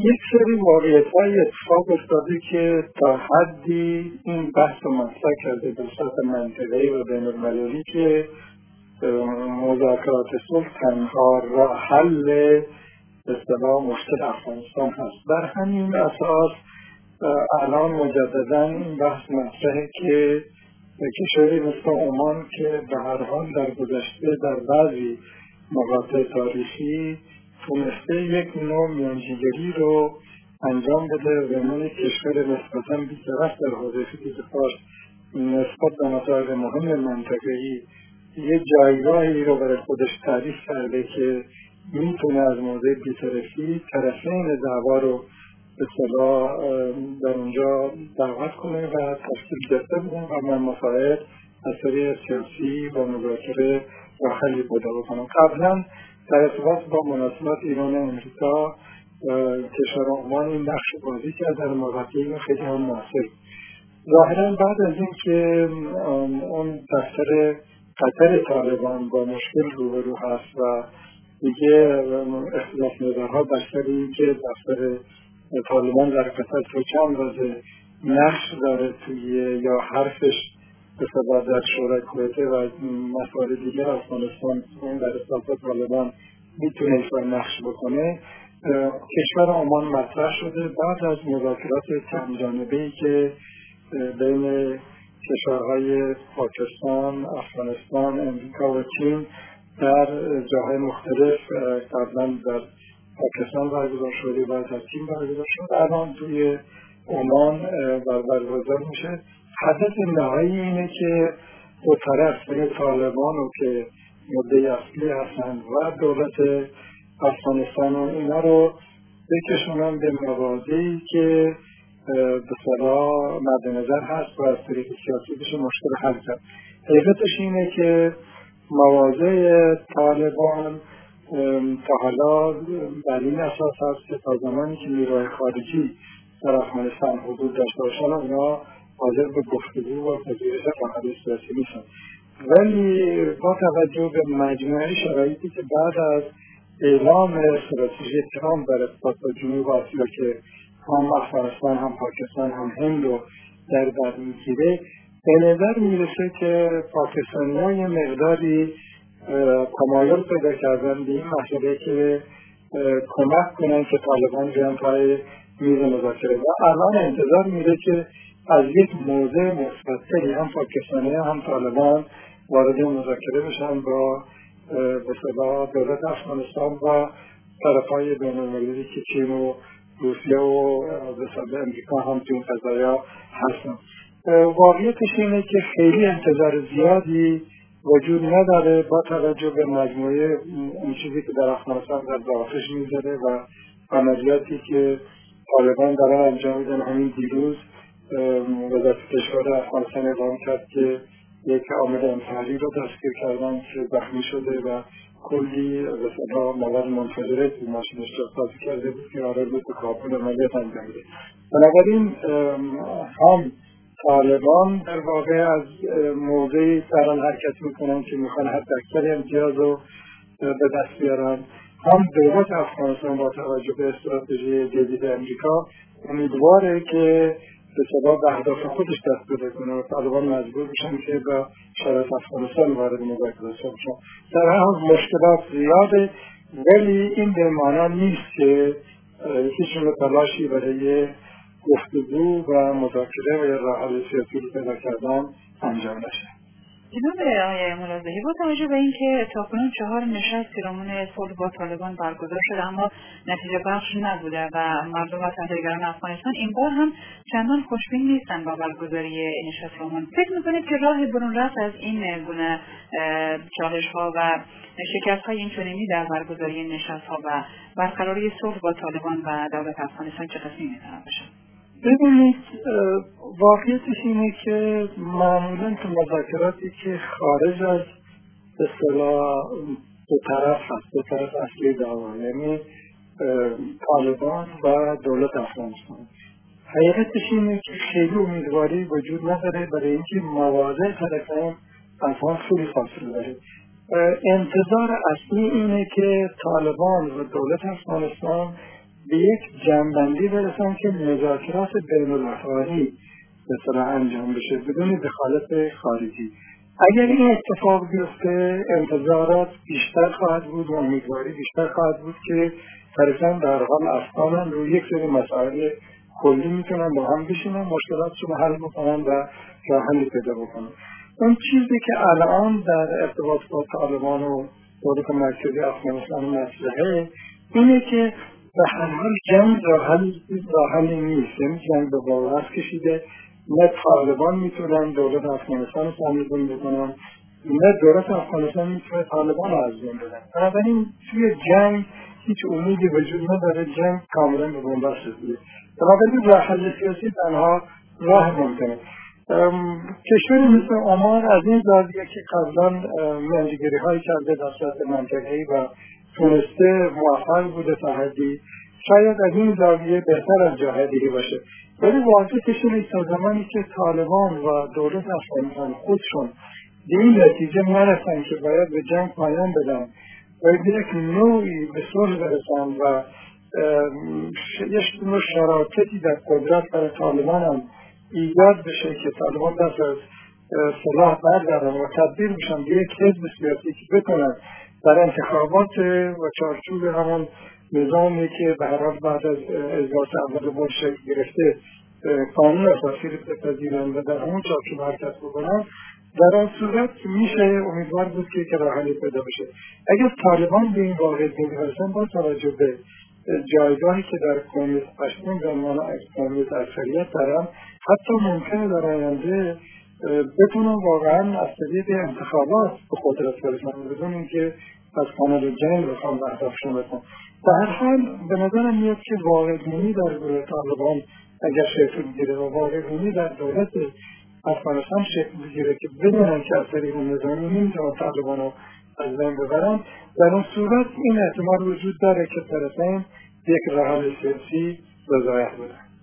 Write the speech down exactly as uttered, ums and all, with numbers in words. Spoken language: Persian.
یک سری واقعیت‌های اتفاق افتاده که تا حدی این بحث رو مطرح کرده به صورت منطقه‌ای و بین‌المللی که مذاکرات صلح تنها راه حل به اصطلاح مشکل افغانستان هست. بر همین اساس الان مجددا این بحث مطرحه که کشوری مثل عمان که به هر حال در گذشته در بعضی مقاطع تاریخی تونسته یک نوع میانجیگری رو انجام بده و عنوان کشور نسبتاً بی‌طرف در حوزه فیزیک فارس نسبت به مسائل مهم منطقه‌ای یک جایگاهی رو برای خودش تعریف کرده که میتونه از موضع بی‌طرفی طرفین دعوا رو به اصطلاح در اونجا دعوت کنه و تشکیل گرفته بودن و من مسائل از طریق سیاسی و مذاکره و خیلی بوده بکنم. قبلا در ارتباط با مناسبات ایران و امریکا کشور عمان این نقش بازی کرد در مواقعی خیلی هم موثر. ظاهرا بعد از این که اون دفتر قطر طالبان با مشکل روبرو هست و دیگه اختلاف نظرها بر سر این که دفتر طالبان در قطر تو چند روزه نقش داره توی یا حرفش به سبب در شورای کویته و مسائل دیگر افغانستان اون در اصلاحات طالبان میتونه ایفای نقش بکنه. کشور عمان مطرح شده بعد از مذاکرات چند جانبه‌ای که بین کشورهای پاکستان، افغانستان، امریکا و چین در جاهای مختلف قبلا در پاکستان برگزار شده و در چین برگزار شده الان توی عمان برگزار میشه. هدف نهایی اینه که دو طرف بین طالبان و که مدعی اصلی هستند و دولت افغانستان و اینا رو بکشونن به موازی که به صلاح مد نظر هست و از طریق سیاسی بشه مشکل حل کرد. حقیقتش اینه که مواضع طالبان تا حالا بر این اساس هست که تا زمانی که نیروهای خارجی در افغانستان حضور داشته باشن اونا حاضر به گفتگو و پذیرش حل سیاسی نیستن. ولی با توجه به مجموعه شرایطی که بعد از اعلام استراتژی ترامپ در ارتباط با جنوب آسیا که هم افغانستان هم پاکستان هم هند رو در بر میگیره به نظر میرسه که پاکستانی‌ها یه مقداری تمایل پیدا کردن به این مسئله که کمک کنن که طالبان بیان پای میز مذاکره و الان انتظار میره که از یک موضع مثبت‌تری هم پاکستانی‌ها هم طالبان وارد مذاکره بشن با به اصطلاح دولت افغانستان و طرف‌های بین‌المللی که چین و روسیه و به اصطلاح امریکا هم تو این قضایا هستن. واقعیتش اینه که خیلی انتظار زیادی وجود نداره با توجه به مجموعه اون چیزی که در افغانستان در داخلش می‌ذاره و عملیاتی که طالبان دارن انجام میدن. همین دیروز وزارت کشور افغانستان اعلام کرد که یک عامل انتحاری رو دستگیر کردن که زخمی شده و کلی به اصطلاح مواد منفجره توی ماشینش جاسازی کرده بود که قرار بود به کابل عملیات انجام بده. بنابراین هم طالبان در واقع از موضعی دارن حرکت میکنن که میخوان حد اکثر امتیاز رو به دست بیارن، هم دولت افغانستان با توجه به استراتژی جدید امریکا امیدواره که به سبب اهداف خودش دست بده کنه و طالبان مجبور بشن که با شرایط افغانستان وارد مذاکره بشن. در هر حال مشکلات زیاده ولی این به معنی نیست که هیچ نوع تلاشی برای گفتگو و مذاکره و راه حل سیاسی رو پیدا کردن انجام نشه. جناب آقای ملاحظه‌ای، با توجه به اینکه تاکنون چهار نشست پیرامون صلح با طالبان برگزار شده اما نتیجه بخش نبوده و مردم و تحلیلگران افغانستان این بار هم چندان خوشبین نیستن با برگزاری نشست عمان، فکر می‌کنید که راه برون رفت از این گونه چالش‌ها و شکست‌های اینچنینی در برگزاری نشست‌ها و برقراری صلح با طالبان و دولت افغانستان چه قسمی می‌تونه باشه؟ ببینید واقعیتش اینه که معمولا تو مذاکراتی که خارج از اصطلاح دو طرف هست، دو طرف اصلی دعوا، یعنی طالبان و دولت افغانستان، حقیقتش اینه که خیلی امیدواری وجود نداره برای اینکه مواضع طرفین از هم خیلی فاصله داره. انتظار اصلی اینه که طالبان و دولت افغانستان به یک جنبندی برسن که مذاکرات بین المللی به صلاح انجام بشه بدون دخالت خارجی. اگر این اتفاق بیفته انتظارات بیشتر خواهد بود و امیدواری بیشتر خواهد بود که طرفین در حال افغان روی یک سری مسائل کلی میتونن با هم بشینن، مشکلاتشون رو حل بکنن و راه حلی پیدا بکنن. اون چیزی که الان در ارتباط با طالبان و دولت مرکزی افغانستان مطرحه اینه که به هر حال جنگ راه حلی نیست، یعنی جنگ به باور کشیده، نه طالبان میتونن دولت افغانستان رو تنظیم بکنن نه دولت افغانستان میتونه طالبان رو از بین ببرن. بنابراین توی جنگ هیچ امیدی وجود نداره، جنگ کاملا به بنبست رسیده. بنابراین راه حل سیاسی تنها راه ممکنه. کشوری مثل عمان از این زاویه که قبلا میانجیگری هایی کرده در سطح منطقه‌ای و تونسته موفق بوده تا حدی، شاید از این زاویه بهتر از جاهای دیگه باشه. ولی واضح کشوری تا زمانی که طالبان و دولت افغانستان خودشون به این نتیجه نرسن که باید به جنگ پایان بدن و به یک نوعی به صلح برسن و یک نوع شراکتی در قدرت برای طالبان هم ایجاد بشه که طالبان دست از سلاح بردارن و تبدیل بشن به یک حزب سیاسی که بتونن در انتخابات و چارچوب همان نظامی که به هر حال بعد از اجلاس اول بود شکل گرفته قانون اساسی رو بپذیرن و در همون چارچوب حرکت بکنن، در آن صورت میشه امیدوار بود که که راه حلی پیدا بشه. اگر طالبان به این واقعیت برسن با توجه به جایگاهی که در قومیت پشتون در عنوان قومیت اکثریت دارن، حتی ممکنه در آینده بتونن واقعا از طریق انتخابات به قدرت برسن بدون اینکه از کانال جنگ بخوام به اهدافشون برسن. در هر حال به نظرم میاد که واقع‌بینی در گروه طالبان اگر شکل بگیره و واقع‌بینی در دولت افغانستان شکل بگیره که بدونن که از طریق نظامی نمیتونن طالبان رو از بین ببرن، در اون صورت این احتمال وجود داره که طرفین یک راه حل سیاسی رضایت بدن.